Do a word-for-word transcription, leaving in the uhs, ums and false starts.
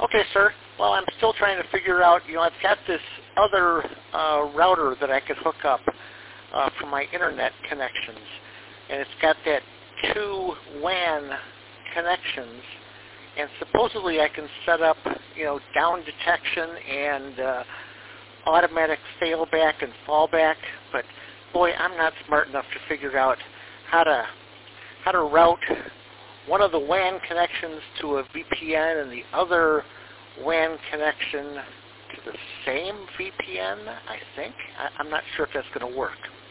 Okay, sir. Well, I'm still trying to figure out, you know, I've got this other uh, router that I could hook up uh, for my internet connections, and it's got that two W A N connections, and supposedly I can set up, you know, down detection and uh, automatic failback and fallback, but boy, I'm not smart enough to figure out how to how to route one of the W A N connections to a V P N and the other W A N connection to the same V P N, I think. I, I'm not sure if that's going to work.